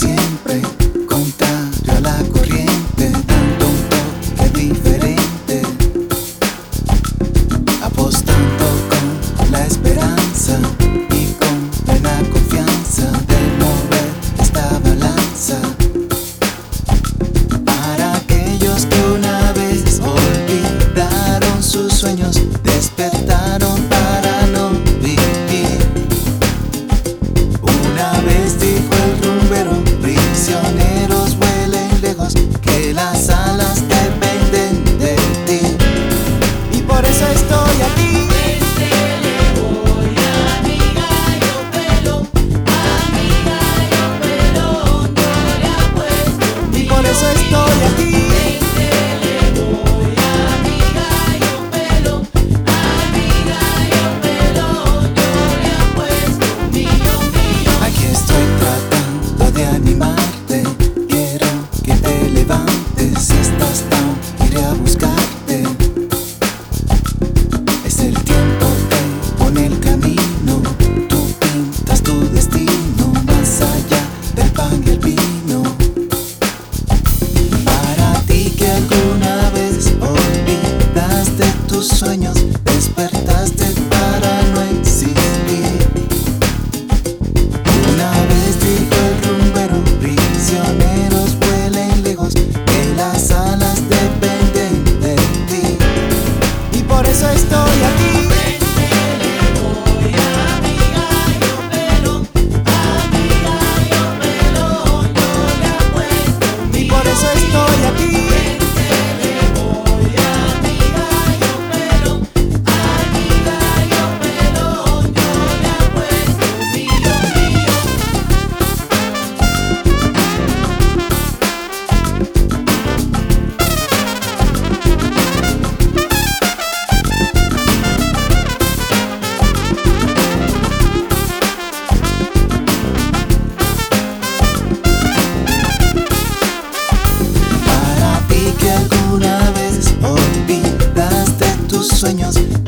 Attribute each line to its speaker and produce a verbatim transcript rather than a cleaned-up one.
Speaker 1: siempre, contrario a la corriente, dando un toque diferente, apostando con la esperanza y con plena confianza de mover esta balanza. Para aquellos que una vez olvidaron sus sueños, despertaron para no vivir. Una vez dijo el rumbero: prisioneros vuelen lejos, que las alas dependen de ti. Y por eso estoy aquí. Y por eso estoy aquí. Aquí estoy tratando de animarte. Quiero que te levantes. Si estás down, iré a buscarte. Es el tiempo que pone el camino. Tú pintas tu destino más allá del pan y el vino. Para ti que alguna vez olvidaste tus sueños, despertaste para no existir. Una vez dijo el rumbero: prisioneros vuelen lejos, que las alas dependen de ti. Y por eso estoy aquí. Y por eso estoy aquí. Para ti que alguna vez olvidaste tus sueños,